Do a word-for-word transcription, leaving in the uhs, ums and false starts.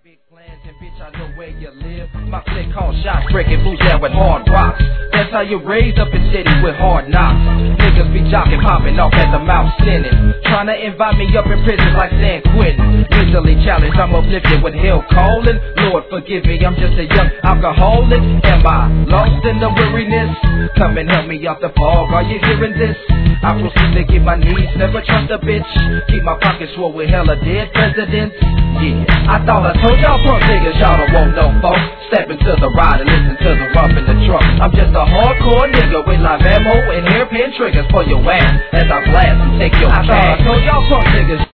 big plans and bitch, I know where you live. My clique called shots, breaking boots down with hard rocks. That's how you raised up in cities with hard knocks. Niggas be jocking, popping off at the mouth sinning. Trying to invite me up in prisons like San Quentin. Mentally challenged, I'm uplifted with hell calling. Lord forgive me, I'm just a young alcoholic. Am I lost in the weariness? Come and help me out the fog, are you hearing this? I proceed to get my knees, never trust a bitch. Keep my pockets full with hella dead presidents. Yeah, I thought I told y'all punk niggas y'all don't want no folk. Step into the ride and listen to the rump in the trunk. I'm just a hardcore nigga with live ammo and hairpin triggers for your ass as I blast and take your I cash. Thought I told y'all punk niggas